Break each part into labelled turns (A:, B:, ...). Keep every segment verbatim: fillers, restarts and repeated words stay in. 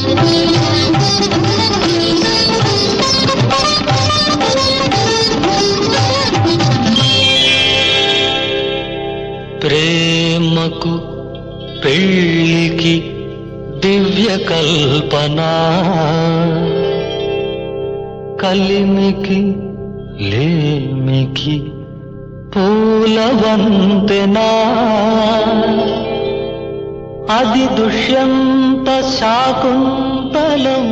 A: ప్రేమకు పెళ్ళికి దివ్య కల్పనా, కలిమికి లేమికి పూల వంతెనా, అది దుష్యంత శాకుంతలం,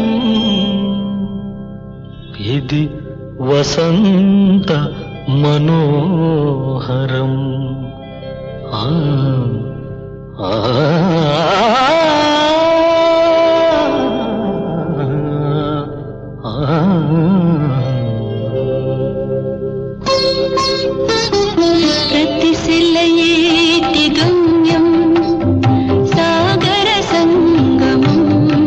A: ఇది వసంత మనోహరం. ఆ ఆ
B: ప్రతి సెలయేటి గమ్యం సాగర సంగమం,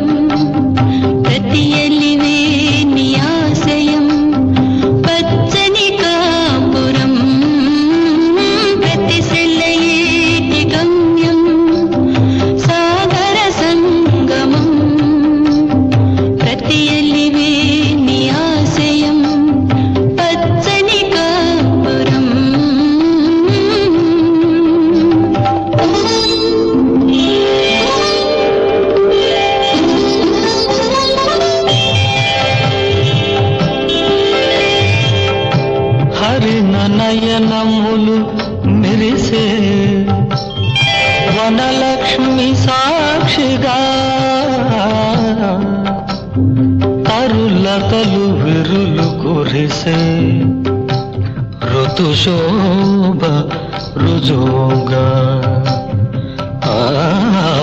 B: ప్రతి ఎలివే నియాశయం పచ్చని కాపురం. ప్రతి సెలయేటి గమ్యం సాగర సంగమం, ప్రతి ఎలివే నియాశయం పచ్చని కాపురం.
A: హరిన నయనములు మెరిసే వనలక్ష్మి సాక్షిగా, తరులతలు విరులు కురిసే ఋతుశోభ రుజోగా. ఆ